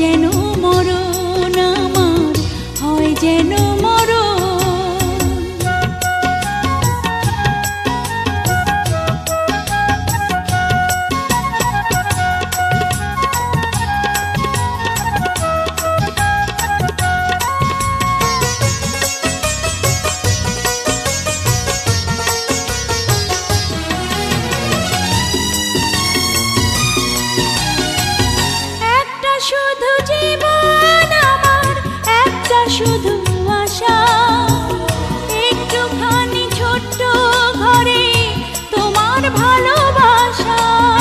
যেন মরণ আমার, হয় যেন মরণ। শুধু জীবন আমার, একটা শুধু আশা, একটুখানি ছোট্ট ঘরে তোমার ভালোবাসা।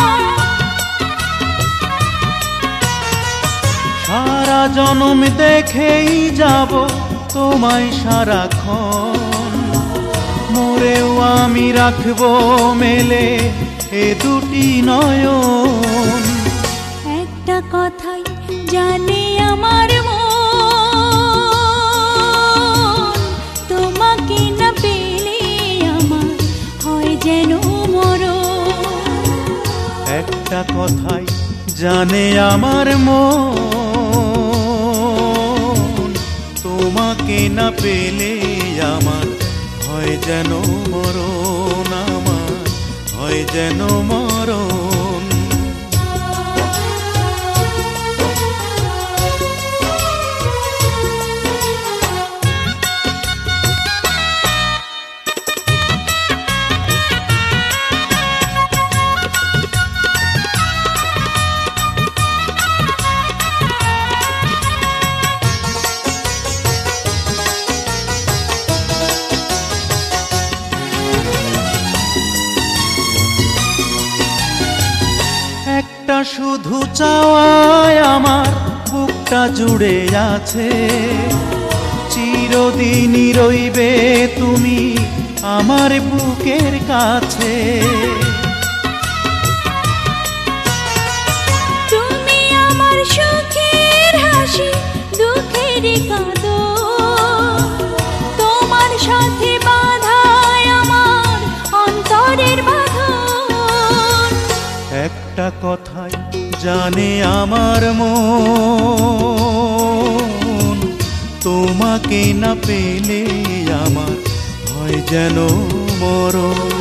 সারা জনম দেখেই যাব তোমায় সারাক্ষণ, মরেও আমি রাখবো মেলে এ দুটি নয়ন। একটা কথাই জানে আমার মন, তোমাকে না পেলে আমার হয় যেন মরণ। একটা কথাই জানে আমার মন, তোমাকে না পেলে আমার হয় যেন মরণ, আমার হয় যেন মরণ। একটা শুধু চাওয়ায় আমার বুকটা জুড়ে আছে, চিরদিনই রইবে তুমি আমার বুকের কাছে। তুমি আমার সুখের হাসি, দুঃখের কাঁদন, তোমার সাথে বাঁধায় আমার অন্তরের বাঁধন। একটা কথাই জানে আমার মন, তোমাকে না পেলে আমার হয় যেন মরণ।